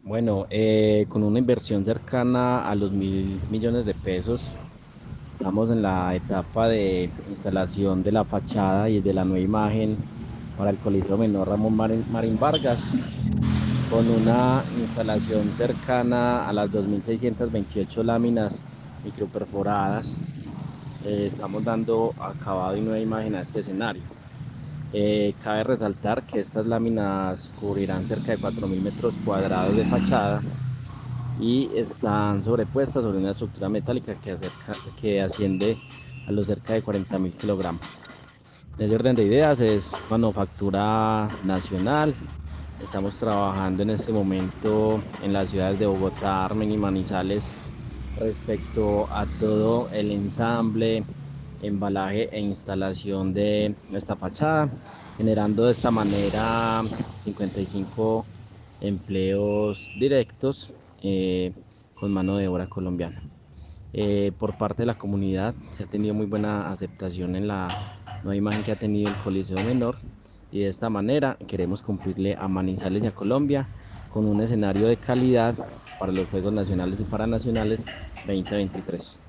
Bueno, con una inversión cercana a los 1.000 millones de pesos, estamos en la etapa de instalación de la fachada y de la nueva imagen para el Coliseo Menor Ramón Marín Vargas, con una instalación cercana a las 2.628 láminas microperforadas. Estamos dando acabado y nueva imagen a este escenario. Cabe resaltar que estas láminas cubrirán cerca de 4.000 metros cuadrados de fachada y están sobrepuestas sobre una estructura metálica que asciende a los cerca de 40.000 kilogramos. En ese orden de ideas es manufactura nacional. Estamos trabajando en este momento en las ciudades de Bogotá, Armenia y Manizales respecto a todo el ensamble, embalaje e instalación de esta fachada, generando de esta manera 55 empleos directos con mano de obra colombiana. Por parte de la comunidad se ha tenido muy buena aceptación en la nueva imagen que ha tenido el Coliseo Menor, y de esta manera queremos cumplirle a Manizales y a Colombia con un escenario de calidad para los Juegos Nacionales y Paranacionales 2023.